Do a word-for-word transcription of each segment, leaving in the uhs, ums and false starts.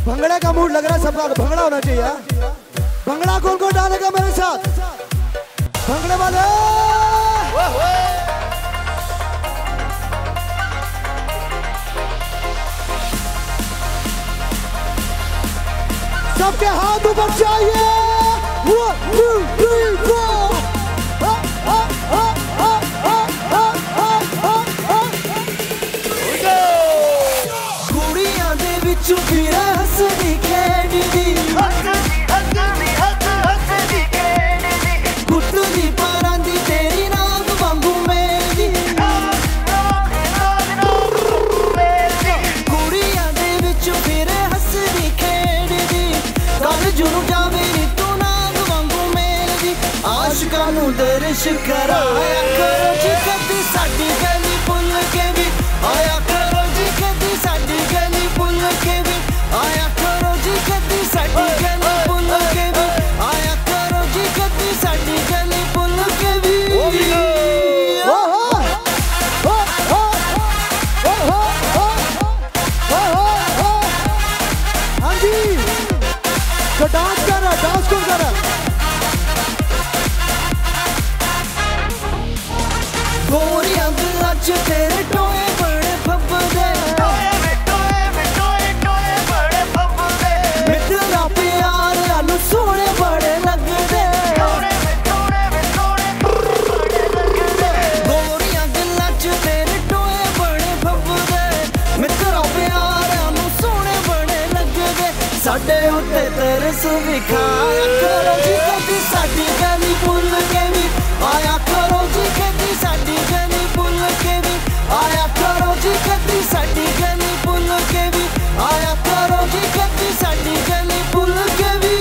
भंगड़ा का मूड लग रहा है सबका, भंगड़ा होना चाहिए। भंगड़ा कौन कौन डालेगा मेरे साथ? भंगड़े वाले सबके हाथ ऊपर चाहिए। One, two, three, four. Ah, ah, ah, ah, ah, ah, ah, ah. कुड़ियां दे विचों फिर हसदी खेडदी, हसदी हसदी हस हसदी खेडदी, कुटदी पारां दी तेरी नाग वांगू मेरी, कुड़ियां दे विचों फिर हसदी खेडदी, कल जुनू जावे नी तू नाग वांगू मेरी। आशिकां नू दर्श कराया करो जी कदी साडी गली भुल के भी आया करो जी, कदी साडी गली भुल के भी आया करो जी, कदी साडी गली भुल के भी आया करो जी, कदी साडी गली भुल के भी। हाँ जी, तो डांस कर रहा, डांस कौन कर रहा? गोरियां दिलां च तेरे टोए बड़े फब्बदे, टोए वे टोए वे टोए टोए बड़े फब्बदे, मित्तरा प्यार आलू सोने बड़े लगदे, टोए वे टोए वे टोए बड़े लगदे। गोरियां दिलां च तेरे टोए बड़े फब्बदे, मित्तरा प्यार आलू सोने बड़े लगदे। साडे उत्ते तरस विखाया करो जी कदी साडी गली भुल के भी आया करो जी, कदी साडी गली भुल के भी आया करो जी, कदी साडी गली भुल के भी आया करो जी, कदी साडी गली भुल के भी।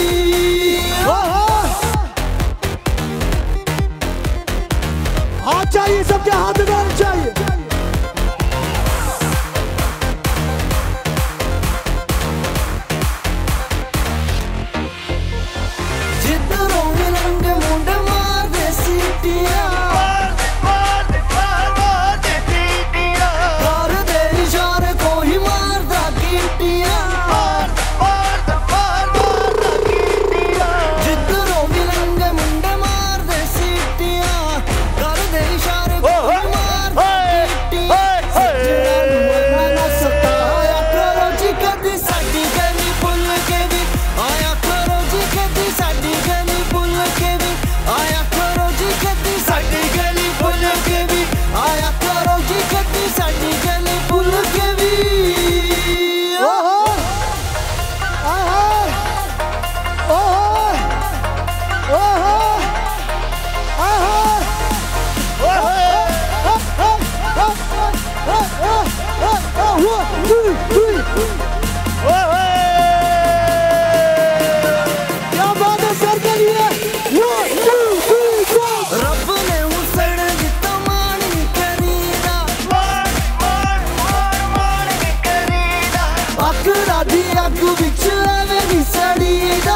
हाथ चाहिए, सबके हाथ में चाहिए। जिधरों मिलंग मुंड मार दे सीटियां, मार दे मार मार दे सीटियां, कर दे इशारे कोई मार दा कीटियां, मार मार मार मार दा कीटियां। जिधरों मिलंग मुंड मार दे सीटियां, कर दे इशारे कोई मार दा कीटियां। सजना नू ना सताया करो जी कदी साडी गली भुल के भी आया करो जी, कदी साडी गली भुल के भी आया करो जी, कदी साडी गली भुल के भी आया करो जी, कदी साडी गली भुल के भी। ओहो आहा ओहो ओहो आहा क्या बात है सर के लिए। रब ने हुसन दिता मान नी करीदा, मान मान मान मान नी करीदा, अकड़ा दी अग विच एवें नी सड़ीदा,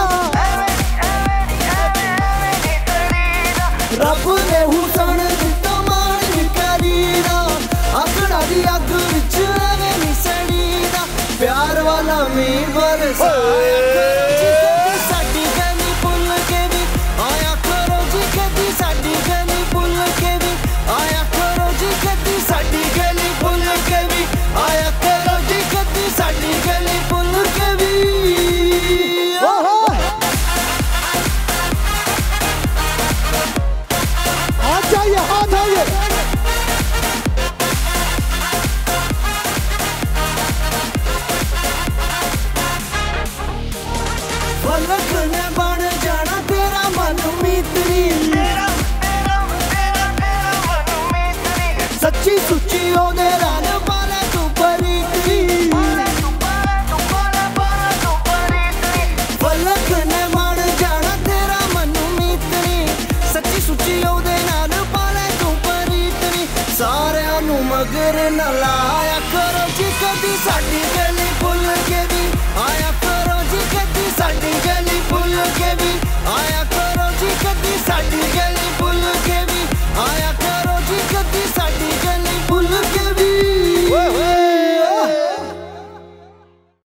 रब ने हुसन दिता मान नी करीदा, अकड़ा दी अग विच एवें नी सड़ीदा। प्यार वाला मींह बरसाया करो जी कदी साडी गली भुल के भी आया करो जी, कदी साडी गली भुल के भी आया करो जी, कदी साडी गली भुल के भी आया करो जी, कदी साडी गली भुल के भी। ओहो हाथ चाहिए, हाथ चाहिए। फलक ने बन जाना तेरा मन मित्री, तेरा तेरा तेरा तेरा मन मित्री, सच्ची सुच्ची ओदे रान पाले तू परीत्री, पाले तू पाले तू पाले पाले तू परीत्री। फलक ने बन जाना तेरा मन मित्री, सच्ची सुच्ची ओदे नाल पाले तू परीत्री। सारियां नू मगर न लाया करो जी कदी साडी गली भुल के भी आया